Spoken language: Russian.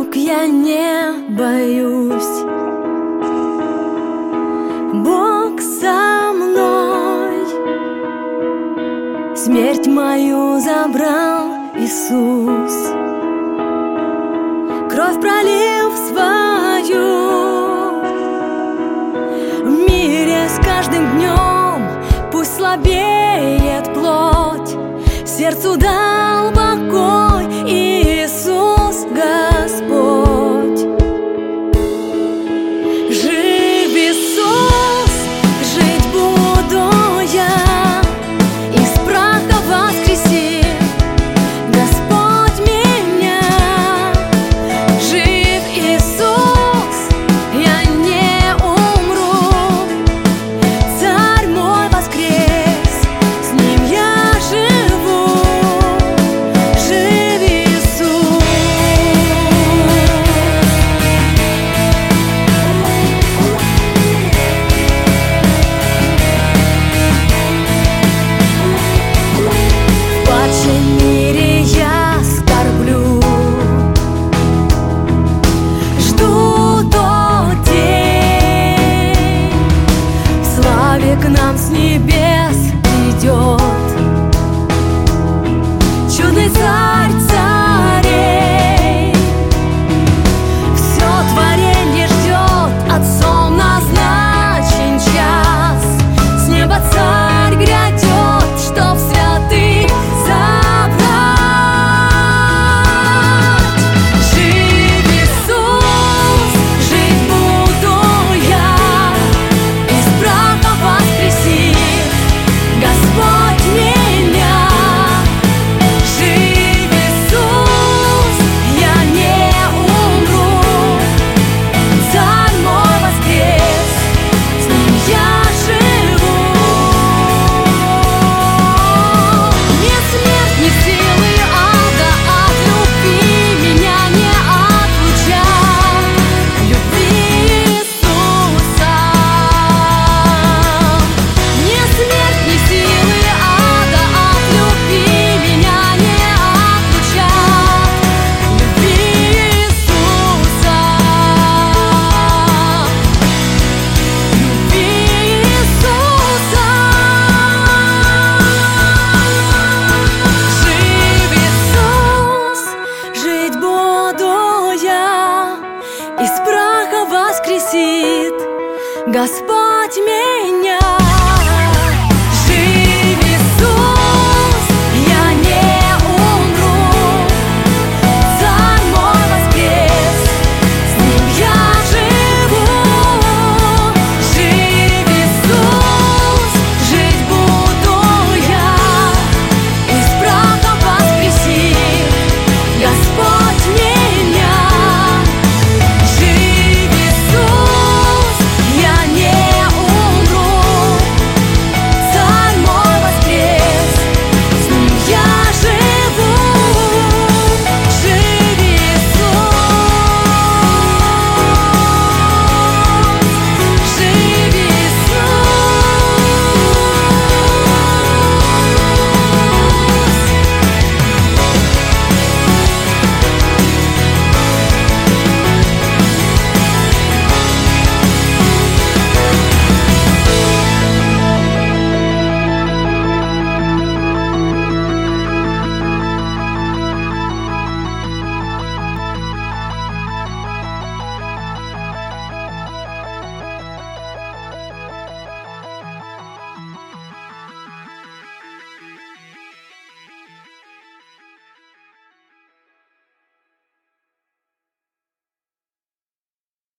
Ошибок я не боюсь. Бог со мной, смерть мою забрал Иисус, кровь пролив свою. В мире с каждым днем пусть слабеет плоть, сердцу дал покой Иисус Господь. Жив Иисус, жить буду я, из праха воскресит Господь меня. Жив Иисус, я не умру, Царь мой воскрес, с Ним я живу. Жив Иисус. В падшем мире я скорблю, жду тот день, в славе к нам с небес придет чудный Царь царей. Все творенье ждет Отцом назначен час, с неба Царь грядет, чтоб святых забрать. Жив Иисус, жить буду я, из праха воскресит Господь меня. Жив Иисус, я не умру, Царь мой воскрес, с Ним я живу. Нет смерть, ни силы ада от любви меня не отлучат, любви Иисуса. Ни смерть, ни силы ада от любви меня не отлучат, любви Иисуса. Любви Иисуса. Жив Иисус, жить буду я, из праха воскресит Господь меня.